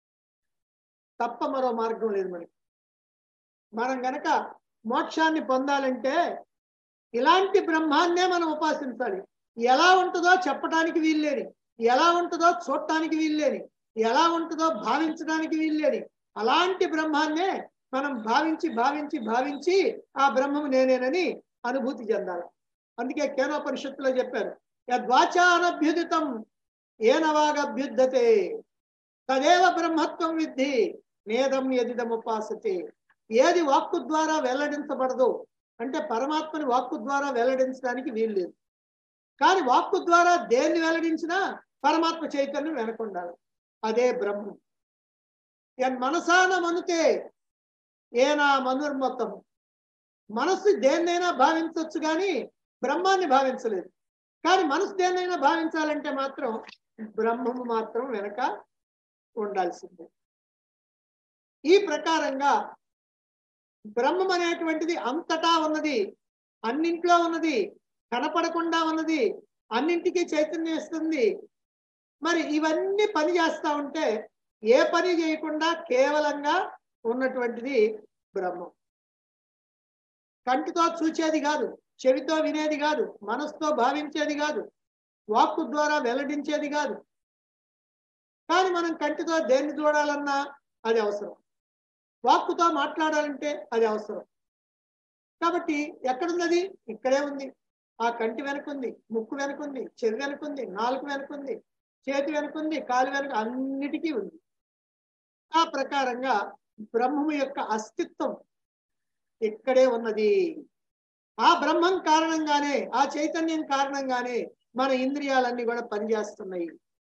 తప్ప మరో మార్గం లేదు మనకి. మనం గనక మోక్షాన్ని పొందాలంటే ఇలాంటి బ్రహ్మాన్నే మనం ఉపాసించాలి. ఎలా ఉంటుందో చెప్పడానికి వీల్లేని, ఎలా ఉంటుందో చూడటానికి వీల్లేని, ఎలా ఉంటుందో భావించడానికి వీల్లేని అలాంటి బ్రహ్మాన్నే మనం భావించి భావించి భావించి ఆ బ్రహ్మము నేనేనని అనుభూతి చెందాలి. అందుకే కేనోపనిషత్తులో చెప్పారు, యద్వాచా అనభ్యుదితం ఏనవాగభ్యుద్ధతే తదేవ బ్రహ్మత్వం విద్ధి నేదం యదిదం ఉపాసతే. ఏది వాక్కు ద్వారా వెల్లడించబడదు అంటే పరమాత్మని వాక్కు ద్వారా వెల్లడించడానికి వీలు లేదు. కానీ వాక్కు ద్వారా దేన్ని వెల్లడించినా పరమాత్మ చైతన్యం వెనకుండాలి, అదే బ్రహ్మం. ఎన్ మనసాన మనుతే ఏనా మనుర్మతం. మనస్సు దేన్నైనా భావించవచ్చు కానీ బ్రహ్మాన్ని భావించలేదు. కానీ మనసు దేన్నైనా భావించాలంటే మాత్రం బ్రహ్మము మాత్రం వెనక ఉండాల్సిందే. ఈ ప్రకారంగా బ్రహ్మం అనేటువంటిది అంతటా ఉన్నది, అన్నింట్లో ఉన్నది, కనపడకుండా ఉన్నది, అన్నింటికీ చైతన్యం ఇస్తుంది. మరి ఇవన్నీ పని చేస్తా ఉంటే ఏ పని చేయకుండా కేవలంగా ఉన్నటువంటిది బ్రహ్మం. కంటితో చూచేది కాదు, చెవితో వినేది కాదు, మనసుతో భావించేది కాదు, వాక్కు ద్వారా వెల్లడించేది కాదు. కానీ మనం కంటితో దేన్ని చూడాలన్నా అది అవసరం, వాక్కుతో మాట్లాడాలంటే అది అవసరం. కాబట్టి ఎక్కడున్నది? ఇక్కడే ఉంది. ఆ కంటి వెనుకుంది, ముక్కు వెనుకుంది, చెవి వెనుకుంది, నాలుగు వెనుకుంది, చేతి వెనుకుంది, కాలు వెనుక, అన్నిటికీ ఉంది. ఆ ప్రకారంగా బ్రహ్మము యొక్క అస్తిత్వం ఇక్కడే ఉన్నది. ఆ బ్రహ్మం కారణంగానే, ఆ చైతన్యం కారణంగానే మన ఇంద్రియాలన్నీ కూడా పనిచేస్తున్నాయి.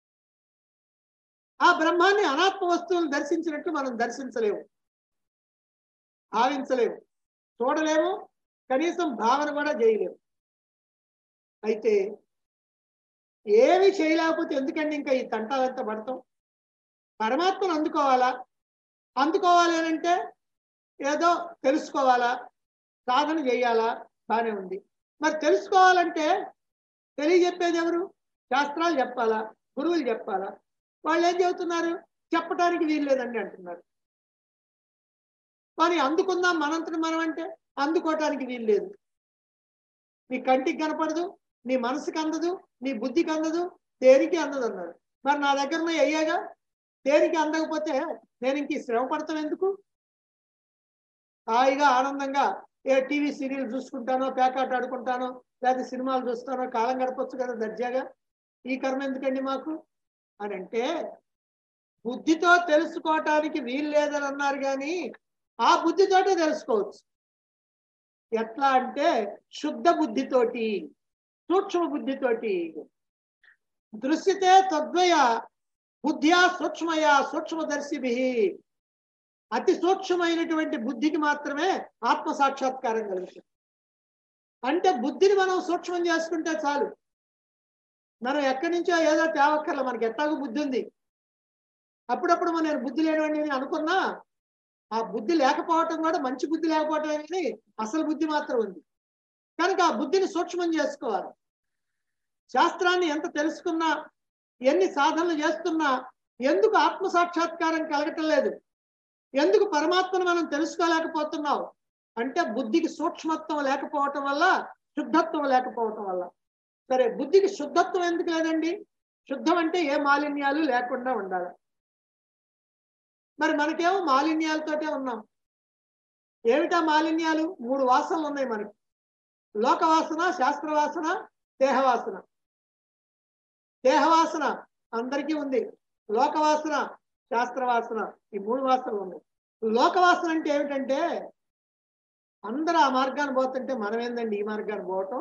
ఆ బ్రహ్మాన్ని అనాత్మ వస్తువులను దర్శించినట్టు మనం దర్శించలేము, భావించలేము, చూడలేము, కనీసం భావన కూడా చేయలేము. అయితే ఏమి చేయలేకపోతే ఎందుకండి ఇంకా ఈ తంటాలంతా పడతాం? పరమాత్మను అందుకోవాలా? అందుకోవాలి అని అంటే ఏదో తెలుసుకోవాలా, సాధన చేయాలా, బాగానే ఉంది. మరి తెలుసుకోవాలంటే తెలియజెప్పేది ఎవరు? శాస్త్రాలు చెప్పాలా, గురువులు చెప్పాలా? వాళ్ళు ఏం చెబుతున్నారు? చెప్పడానికి వీలు లేదండి అంటున్నారు. కానీ అందుకుందాం మనంతటి మనం అంటే అందుకోవటానికి వీలు లేదు. నీ కంటికి కనపడదు, నీ మనసుకి అందదు, నీ బుద్ధికి అందదు, దేనికి అందదు అన్నారు. మరి నా దగ్గర ఉన్నాయి అయ్యాగా, దేనికి అందకపోతే నేను ఇంక శ్రమ పడతాను ఎందుకు? హాయిగా ఆనందంగా ఏ టీవీ సీరియల్ చూసుకుంటానో, పేకాట ఆడుకుంటానో, లేదా సినిమాలు చూస్తానో కాలం గడపచ్చు కదా దర్జాగా. ఈ కర్మ ఎందుకండి మాకు అని అంటే, బుద్ధితో తెలుసుకోవటానికి వీలు లేదని అన్నారు. కానీ ఆ బుద్ధితోటే తెలుసుకోవచ్చు. ఎట్లా అంటే శుద్ధ బుద్ధితోటి, సూక్ష్మ బుద్ధితోటి. దృశ్యతే తద్వయ బుద్ధ్యా సూక్ష్మయ సూక్ష్మదర్శిభి. అతి సూక్ష్మమైనటువంటి బుద్ధికి మాత్రమే ఆత్మ సాక్షాత్కారం కలుగుతుంది. అంటే బుద్ధిని మనం సూక్ష్మం చేసుకుంటే చాలు. మనం ఎక్కడి నుంచో ఏదో తేవక్కర్ల, మనకి ఎట్టాగో బుద్ధి ఉంది. అప్పుడప్పుడు మనం నేను బుద్ధి లేనివాడిని అనుకున్నా, ఆ బుద్ధి లేకపోవటం కూడా మంచి బుద్ధి లేకపోవటం అనేది అసలు బుద్ధి మాత్రం ఉంది. కనుక ఆ బుద్ధిని సూక్ష్మం చేసుకోవాలి. శాస్త్రాన్ని ఎంత తెలుసుకున్నా, ఎన్ని సాధనలు చేస్తున్నా ఎందుకు ఆత్మ సాక్షాత్కారం కలగటం లేదు? ఎందుకు పరమాత్మను మనం తెలుసుకోలేకపోతున్నావు అంటే బుద్ధికి సూక్ష్మత్వం లేకపోవటం వల్ల, శుద్ధత్వం లేకపోవటం వల్ల. సరే, బుద్ధికి శుద్ధత్వం ఎందుకు లేదండి? శుద్ధం అంటే ఏ మాలిన్యాలు లేకుండా ఉండాలి. మరి మనకేమో మాలిన్యాలతోటే ఉన్నాం. ఏమిటా మాలిన్యాలు? మూడు వాసనలు ఉన్నాయి మనకి: లోకవాసన, శాస్త్రవాసన, దేహవాసన. దేహవాసన అందరికీ ఉంది, లోకవాసన, శాస్త్రవాసన, ఈ మూడు వాసనలు ఉన్నాయి. లోకవాసన అంటే ఏమిటంటే, అందరూ ఆ మార్గాన్ని పోతుంటే మనం ఏందండి ఈ మార్గాన్ని పోవటం?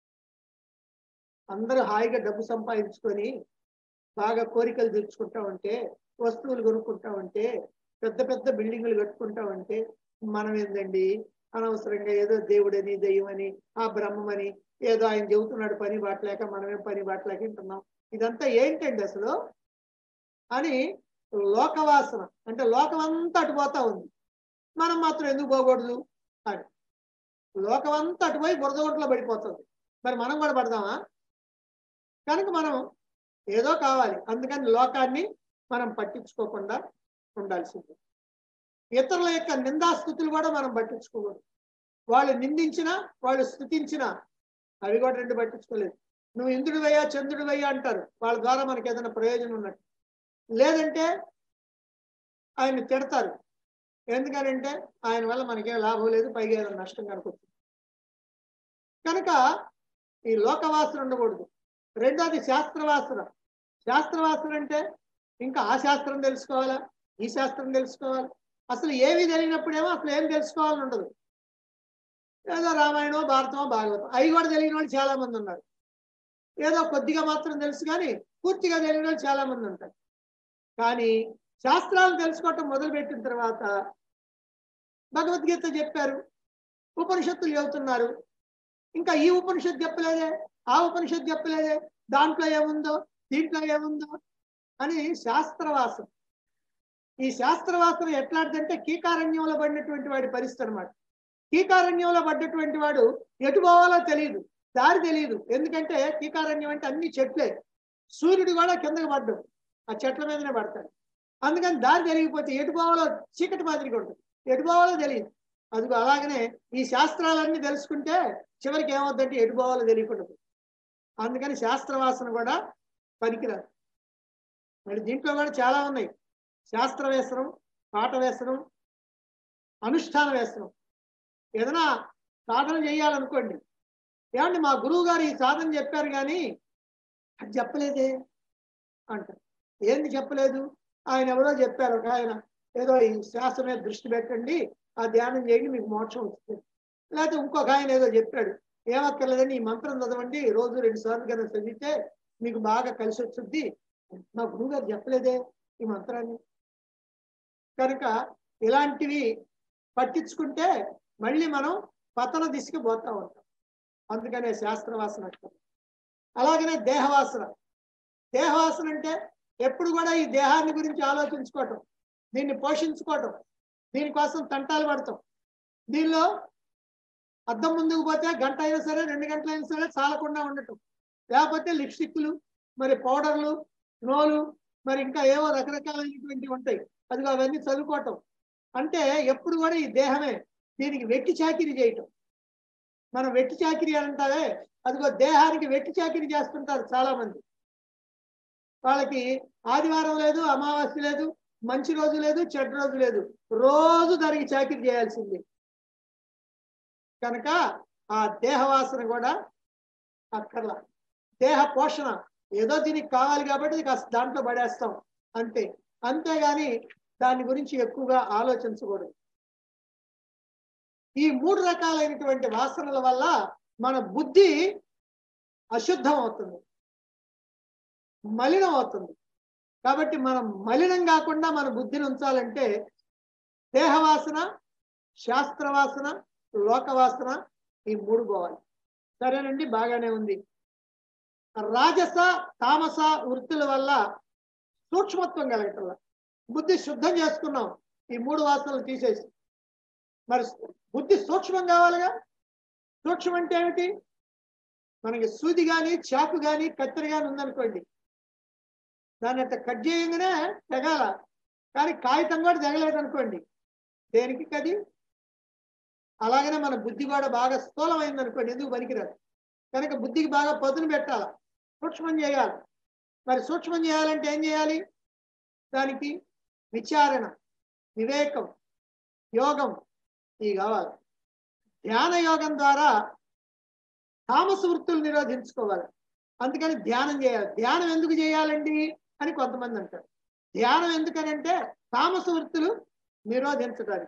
అందరూ హాయిగా డబ్బు సంపాదించుకొని బాగా కోరికలు తీర్చుకుంటా ఉంటే, వస్తువులు కొనుక్కుంటా ఉంటే, పెద్ద పెద్ద బిల్డింగులు కట్టుకుంటా ఉంటే మనం ఏందండి అనవసరంగా ఏదో దేవుడని, దెయ్యమని, ఆ బ్రహ్మమని ఏదో ఆయన చెబుతున్నాడు పని బాటలేక మనమేం పని బాటలేక వింటున్నాం. ఇదంతా ఏంటండి అసలు అని లోకవాసన. అంటే లోకం అంతా అటుపోతా ఉంది, మనం మాత్రం ఎందుకు పోకూడదు అని. లోకం అంతా అటుపోయి బురద ఒంట్లో పడిపోతుంది, మరి మనం కూడా పడదామా? కనుక మనం ఏదో కావాలి, అందుకని లోకాన్ని మనం పట్టించుకోకుండా ఉండాల్సింది. ఇతరుల యొక్క నిందాస్తుతులు కూడా మనం పట్టించుకోకూడదు. వాళ్ళు నిందించినా, వాళ్ళు స్తుతించినా అవి కూడా రెండు పట్టించుకోలేదు. నువ్వు ఇంద్రుడు వయ్యా, చంద్రుడు వయ్యా అంటారు, వాళ్ళ ద్వారా మనకి ఏదైనా ప్రయోజనం ఉన్నట్టు. లేదంటే ఆయన తిడతారు, ఎందుకనంటే ఆయన వల్ల మనకేం లాభం లేదు, పైగా ఏదైనా నష్టం కనుకొస్తుంది. కనుక ఈ లోకవాసన ఉండకూడదు. రెండోది శాస్త్రవాసన. శాస్త్రవాసన అంటే ఇంకా ఆ శాస్త్రం తెలుసుకోవాలా, ఈ శాస్త్రం తెలుసుకోవాలి. అసలు ఏవి తెలియనప్పుడేమో అసలు ఏం తెలుసుకోవాలని ఉండదు. ఏదో రామాయణమో, భారతమో, భాగవతం అవి కూడా తెలియని వాళ్ళు చాలా మంది ఉన్నారు. ఏదో కొద్దిగా మాత్రం తెలుసు కానీ పూర్తిగా తెలియని వాళ్ళు చాలా మంది ఉంటారు. కానీ శాస్త్రాలను తెలుసుకోవటం మొదలుపెట్టిన తర్వాత భగవద్గీత చెప్పారు, ఉపనిషత్తులు చెబుతున్నారు, ఇంకా ఈ ఉపనిషత్తు చెప్పలేదే, ఆ ఉపనిషత్తు చెప్పలేదే, దాంట్లో ఏముందో, దీంట్లో ఏముందో అని శాస్త్రవాసం. ఈ శాస్త్రవాసన ఎట్లాంటిదంటే కీకారణ్యంలో పడినటువంటి వాడి పరిస్థితి అనమాట. కీకారణ్యంలో పడ్డటువంటి వాడు ఎటు పోవాలో తెలియదు, దారి తెలియదు. ఎందుకంటే కీకారణ్యం అంటే అన్ని చెట్లే, సూర్యుడు కూడా కిందకి పడ్డం, ఆ చెట్ల మీదనే పడతాడు. అందుకని దారి తెలియకపోతే ఎటు పోవాలో చీకటి మాదిరిగా ఉంటుంది, ఎటు పోవాలో తెలియదు. అదిగో అలాగనే ఈ శాస్త్రాలన్నీ తెలుసుకుంటే చివరికి ఏమవుతుందంటే ఎటు పోవాలో తెలియకుండా. అందుకని శాస్త్రవాసన కూడా పనికిరాదు. మరి దీంట్లో కూడా చాలా ఉన్నాయి. శాస్త్ర వ్యసనం, పాఠ వ్యసనం, అనుష్ఠాన వ్యసనం. ఏదైనా సాధన చేయాలనుకోండి, ఏమండి మా గురువు గారు ఈ సాధన చెప్పారు కానీ అది చెప్పలేదే అంటారు. ఏంది చెప్పలేదు? ఆయన ఎవరో చెప్పారు, ఒక ఆయన ఏదో ఈ శ్వాస మీద దృష్టి పెట్టండి, ఆ ధ్యానం చేయండి మీకు మోక్షం వస్తుంది. లేకపోతే ఇంకొక ఆయన ఏదో చెప్పాడు, ఏమక్కర్లేదని ఈ మంత్రం చదవండి, రోజు రెండు సార్లు కన్నా చదివితే మీకు బాగా కలిసి వస్తుంది. మా గురువు గారు చెప్పలేదే ఈ మంత్రాన్ని. కనుక ఇలాంటివి పట్టించుకుంటే మళ్ళీ మనం పతన దిశకి పోతా ఉంటాం. అందుకనే శాస్త్రవాసన. అలాగనే దేహవాసన. దేహవాసన అంటే ఎప్పుడు కూడా ఈ దేహాన్ని గురించి ఆలోచించుకోవటం, దీన్ని పోషించుకోవటం, దీనికోసం తంటాలు పడతాం. దీనిలో అద్దం ముందుకు పోతే గంట అయినా సరే, రెండు గంటలైనా సరే చాలకుండా ఉండటం. లేకపోతే లిప్స్టిక్లు, మరి పౌడర్లు, నోలు, మరి ఇంకా ఏవో రకరకాలైనటువంటివి ఉంటాయి, అదిగో అవన్నీ చదువుకోవటం. అంటే ఎప్పుడు కూడా ఈ దేహమే, దీనికి వెట్టి చాకిరీ చేయటం. మనం వెట్టి చాకిరీ అంటారే, అదిగో దేహానికి వెట్టి చాకిరీ చేస్తుంటారు చాలా మంది. వాళ్ళకి ఆదివారం లేదు, అమావాస్య లేదు, మంచి రోజు లేదు, చెడ్డ రోజు లేదు, రోజు దానికి చాకిరీ చేయాల్సింది. కనుక ఆ దేహవాసన కూడా అక్కర్లా. దేహ పోషణ ఏదో దీనికి కావాలి కాబట్టి కాస్త దాంట్లో పడేస్తాం అంతే. అంతేగాని దాని గురించి ఎక్కువగా ఆలోచించకూడదు. ఈ మూడు రకాలైనటువంటి వాసనల వల్ల మన బుద్ధి అశుద్ధం అవుతుంది, మలినం అవుతుంది. కాబట్టి మనం మలినం కాకుండా మన బుద్ధిని ఉంచాలంటే దేహవాసన, శాస్త్రవాసన, లోకవాసన, ఈ మూడు పోవాలి. సరేనండి, బాగానే ఉంది. రాజస తామస వృత్తుల వల్ల సూక్ష్మత్వం కలగటం, బుద్ధి శుద్ధం చేసుకున్నాం ఈ మూడు వాసనలు తీసేసి. మరి బుద్ధి సూక్ష్మం కావాలిగా. సూక్ష్మం అంటే ఏమిటి? మనకి సూది కానీ, చాకు కానీ, కత్తెర కానీ ఉందనుకోండి, దాన్ని అట్లా కట్ చేయగానే తెగాల, కానీ కాగితం కూడా తెగలేదు అనుకోండి, దేనికి కది? అలాగనే మన బుద్ధి కూడా బాగా స్థూలమైంది అనుకోండి, ఎందుకు పనికిరాదు. కనుక బుద్ధికి బాగా పదును పెట్టాలి, సూక్ష్మం చేయాలి. మరి సూక్ష్మం చేయాలంటే ఏం చేయాలి? దానికి విచారణ, వివేకం, యోగం ఇవి కావాలి. ధ్యాన యోగం ద్వారా తామస వృత్తులు నిరోధించుకోవాలి. అందుకని ధ్యానం చేయాలి. ధ్యానం ఎందుకు చేయాలండి అని కొంతమంది అంటారు. ధ్యానం ఎందుకనంటే తామస వృత్తులు నిరోధించడానికి.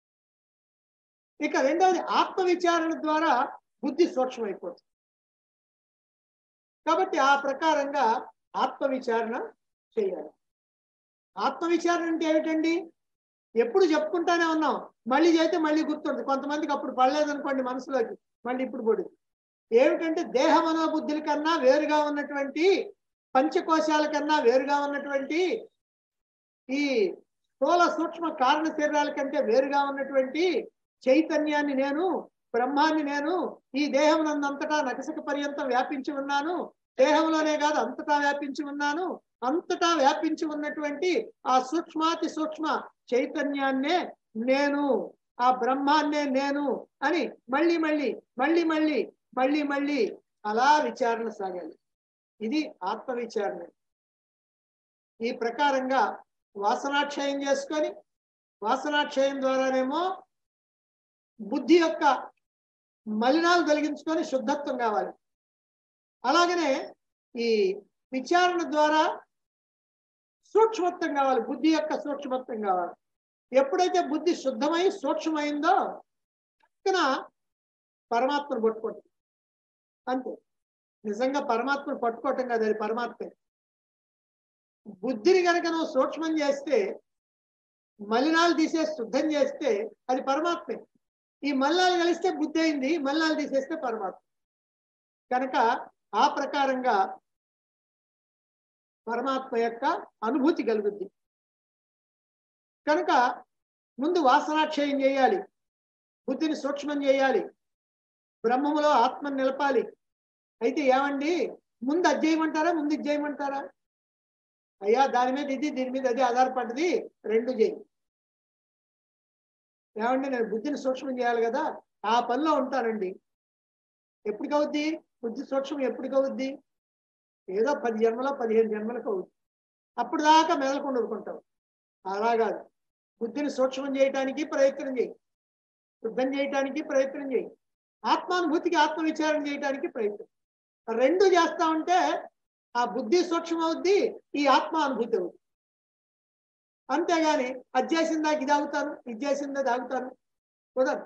ఇక రెండవది ఆత్మ విచారణ ద్వారా బుద్ధి సూక్ష్మైపోతుంది. కాబట్టి ఆ ప్రకారంగా ఆత్మ విచారణ చేయాలి. ఆత్మ విచారణ అంటే ఏమిటండి? ఎప్పుడు చెప్పుకుంటానే ఉన్నాం, మళ్ళీ చేస్తే మళ్ళీ గుర్తుంది. కొంతమందికి అప్పుడు పడలేదనుకోండి మనసులోకి, మళ్ళీ ఇప్పుడు పడుతుంది. ఏమిటంటే దేహ మనోబుద్ధుల కన్నా వేరుగా ఉన్నటువంటి, పంచకోశాల కన్నా వేరుగా ఉన్నటువంటి, ఈ స్థూల సూక్ష్మ కారణ శరీరాల కంటే వేరుగా ఉన్నటువంటి చైతన్యాన్ని నేను, బ్రహ్మాన్ని నేను, ఈ దేహం నందంతటా నకసక పర్యంతం వ్యాపించి ఉన్నాను. దేహంలోనే కాదు అంతటా వ్యాపించి ఉన్నాను. అంతటా వ్యాపించి ఉన్నటువంటి ఆ సూక్ష్మాతి సూక్ష్మ చైతన్యాన్నే నేను, ఆ బ్రహ్మాన్నే నేను అని మళ్ళీ మళ్ళీ మళ్ళీ మళ్ళీ మళ్ళీ మళ్ళీ అలా విచారణ సాగాలి. ఇది ఆత్మ విచారణ. ఈ ప్రకారంగా వాసనాక్షయం చేసుకొని, వాసనాక్షయం ద్వారానేమో బుద్ధి యొక్క మలినాలు తొలగించుకొని శుద్ధత్వం కావాలి. అలాగనే ఈ విచారణ ద్వారా సూక్ష్మత్వం కావాలి, బుద్ధి యొక్క సూక్ష్మత్వం కావాలి. ఎప్పుడైతే బుద్ధి శుద్ధమై సూక్ష్మమైందో పక్కన పరమాత్మను పట్టుకోవటం అంతే. నిజంగా పరమాత్మను పట్టుకోవటం కాదు, అది పరమాత్మే. బుద్ధిని కనుక నువ్వు సూక్ష్మం చేస్తే, మలినాలు తీసేసి శుద్ధం చేస్తే అది పరమాత్మే. ఈ మలినాలు కలిస్తే బుద్ధి అయింది, మలినాలు తీసేస్తే పరమాత్మ. కనుక ఆ ప్రకారంగా పరమాత్మ యొక్క అనుభూతి కలుగుద్ది. కనుక ముందు వాసనాక్షయం చేయాలి, బుద్ధిని సూక్ష్మం చేయాలి, బ్రహ్మములో ఆత్మను నిలపాలి. అయితే ఏమండి ముందు అది చేయమంటారా ముందు ఇది చేయమంటారా? అయ్యా దాని మీద ఇది దీని మీద అది ఆధారపడ్డది, రెండు చేయి. ఏమండి నేను బుద్ధిని సూక్ష్మం చేయాలి కదా, ఆ పనిలో ఉంటానండి. ఎప్పటికవుద్ది బుద్ధి సూక్ష్మం? ఎప్పటికవుద్ది? ఏదో పది జన్మలో పదిహేను జన్మలకు అవుద్ది. అప్పుడు దాకా మెదలకుండా ఊరుకుంటావు. అలా కాదు, బుద్ధిని సూక్ష్మం చేయటానికి ప్రయత్నం చేయి, శుద్ధం చేయటానికి ప్రయత్నం చేయి, ఆత్మానుభూతికి ఆత్మ విచారణ చేయడానికి ప్రయత్నం. రెండు చేస్తా ఉంటే ఆ బుద్ధి సూక్ష్మం అవుద్ది, ఈ ఆత్మ అనుభూతి అవుద్ది. అంతేగాని అది చేసిందాక ఇది అవుతాను, ఇది చేసిందా తాగుతాను కుదరదు.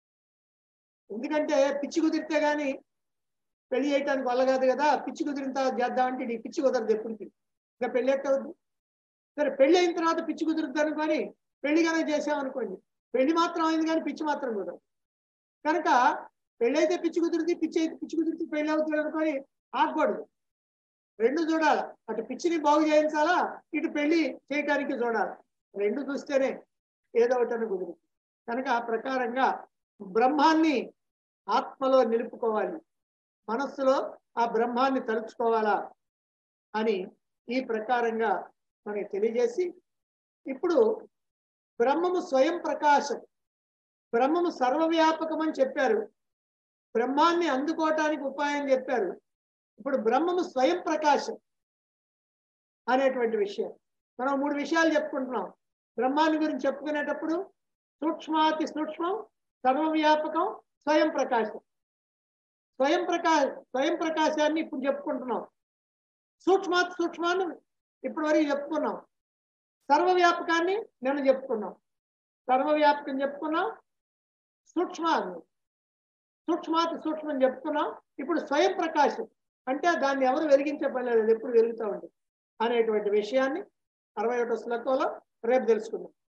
ఎందుకంటే పిచ్చి కుదిరితే కానీ పెళ్లి చేయటానికి వల్ల కాదు కదా. పిచ్చి కుదిరిన తర్వాత చేద్దామంటే ఇది పిచ్చి కుదరదు ఎప్పటికి, ఇంకా పెళ్ళి ఎట్టవుద్ది? సరే పెళ్లి అయిన తర్వాత పిచ్చి కుదురుద్ది అనుకొని పెళ్లి కనుక చేసామనుకోండి, పెళ్లి మాత్రం అయింది కానీ పిచ్చి మాత్రం కుదరదు. కనుక పెళ్ళి అయితే పిచ్చి కుదురుద్ది, పిచ్చి అయితే పిచ్చి కుదిరితే పెళ్లి అవుతుంది అనుకొని ఆగకూడదు. రెండు చూడాలి, అటు పిచ్చిని బాగు చేయించాలా, ఇటు పెళ్లి చేయటానికి చూడాలి. రెండు చూస్తేనే ఏదో ఒకటి కుదురుతుంది. కనుక ఆ ప్రకారంగా బ్రహ్మాన్ని ఆత్మలో నిలుపుకోవాలి, మనస్సులో ఆ బ్రహ్మాన్ని తలుచుకోవాలా అని ఈ ప్రకారంగా మనకి తెలియజేసి, ఇప్పుడు బ్రహ్మము స్వయం ప్రకాశం, బ్రహ్మము సర్వవ్యాపకం అని చెప్పారు, బ్రహ్మాన్ని అందుకోవటానికి ఉపాయం చెప్పారు. ఇప్పుడు బ్రహ్మము స్వయం ప్రకాశం అనేటువంటి విషయం మనం మూడు విషయాలు చెప్పుకుంటున్నాం. బ్రహ్మాన్ని గురించి చెప్పుకునేటప్పుడు సూక్ష్మాతి సూక్ష్మం, సర్వవ్యాపకం, స్వయం ప్రకాశం. స్వయం ప్రకాశ స్వయం ప్రకాశాన్ని ఇప్పుడు చెప్పుకుంటున్నాం. సూక్ష్మాతి సూక్ష్మాన్ని ఇప్పటి వరకు చెప్పుకున్నాం. సర్వవ్యాపకాన్ని నేను చెప్పుకున్నాం. సర్వవ్యాపకం చెప్పుకున్నాం, సూక్ష్మాన్ని సూక్ష్మాతి సూక్ష్మం చెప్పుకున్నాం. ఇప్పుడు స్వయం ప్రకాశం అంటే దాన్ని ఎవరు వెలిగించే పని లేదు, అది ఎప్పుడు వెలుగుతూ ఉంటుంది అనేటువంటి విషయాన్ని అరవై ఒకటో శ్లోకంలో రేపు తెలుసుకుందాం.